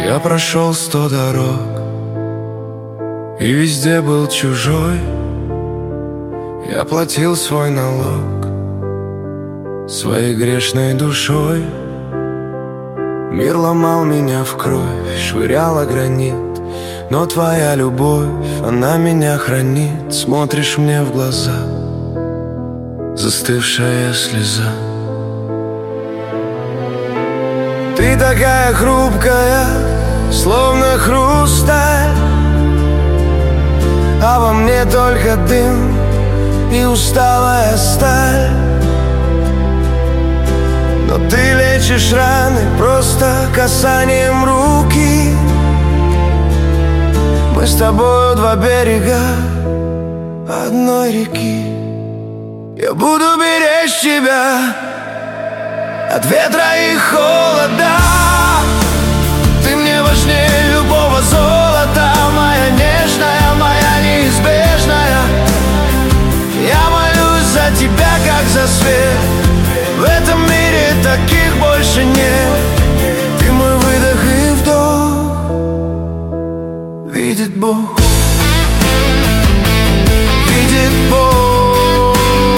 Я прошел 100 дорог и везде был чужой. Я платил свой налог своей грешной душой. Мир ломал меня в кровь, швыряла гранит, но твоя любовь, она меня хранит. Смотришь мне в глаза, застывшая слеза. Ты такая хрупкая, словно хрусталь, а во мне только дым и усталая сталь. Но ты лечишь раны просто касанием руки. Мы с тобою два берега одной реки. Я буду беречь тебя от ветра и холода. Ты мне важнее любого золота, моя нежная, моя неизбежная. Я молюсь за тебя, как за свет. В этом мире таких больше нет. Ты мой выдох и вдох. Видит Бог, видит Бог.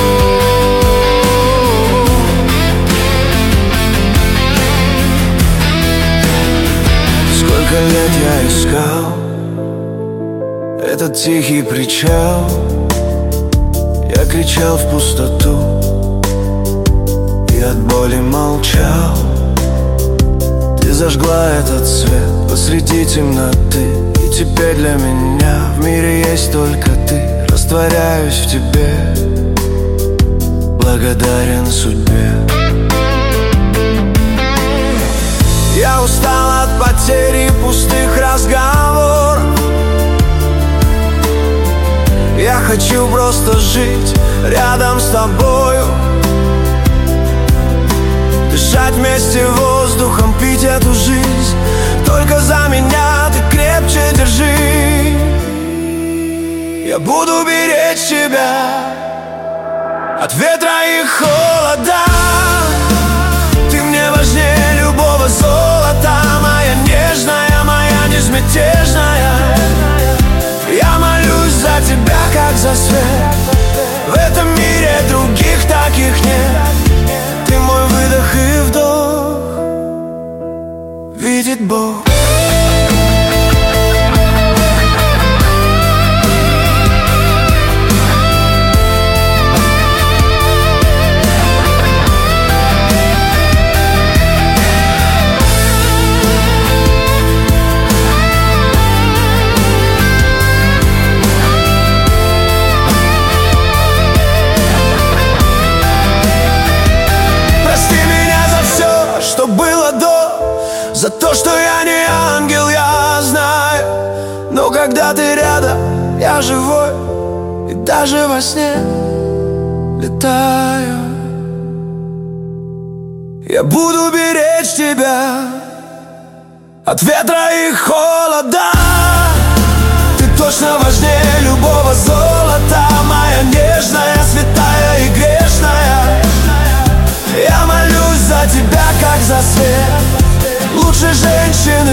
Сколько лет я искал этот тихий причал. Я кричал в пустоту и от боли молчал. Ты зажгла этот свет посреди темноты, и теперь для меня в мире есть только ты. Растворяюсь в тебе, благодарен судьбе. Я устал от потери пустых разговоров. Я хочу просто жить рядом с тобою, дышать вместе воздухом, пить эту жизнь. Только за меня ты крепче держи. Я буду беречь тебя от ветра и холода. Ты мне важнее любого золота, моя нежная, моя безмятежная. Я молюсь за тебя, как за свет. В этом мире других таких нет. Ты мой выдох и вдох. Видит Бог. За то, что я не ангел, я знаю. Но когда ты рядом, я живой. И даже во сне летаю. Я буду беречь тебя от ветра и холода. Ты точно важнее любого золота, моя нежная, святая и грешная. Я молюсь за тебя, как за свет. Лучше женщины